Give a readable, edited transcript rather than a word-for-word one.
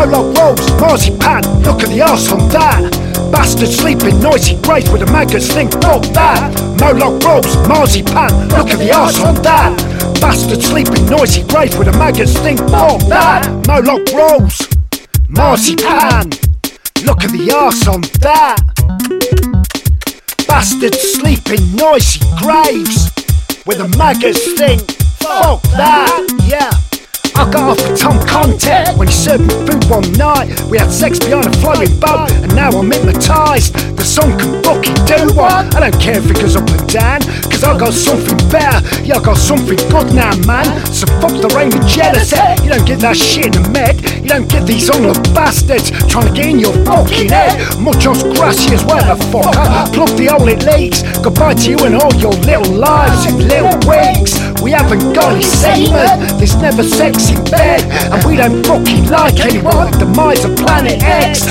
Moloch rolls, marzipan, look at the arse on that. Bastard sleeping, noisy grave with a maggots think, fuck that. Moloch rolls, marzipan, look at the arse on that. Bastard sleeping, noisy grave with a maggots think, fuck that. Moloch rolls, marzipan, look at the arse on that. Bastard sleeping, noisy graves with a maggots think, fuck that, yeah. I got off with Tom Conte when he served me food one night. We had sex behind a flying boat and now I'm hypnotised. The song can fucking do one. I don't care if it goes up and down, cause I got something better. Yeah, I got something good now, man. So fuck the rain of jealousy. You don't get that shit in the med. You don't get these unloved bastards trying to get in your fucking head. Muchos gracias, where the fuck I plug the hole it leaks. Goodbye to you and all your little lives in little weeks. We haven't got any semen, there's never sex in bed, and we don't fucking like anyone. The demise of Planet X.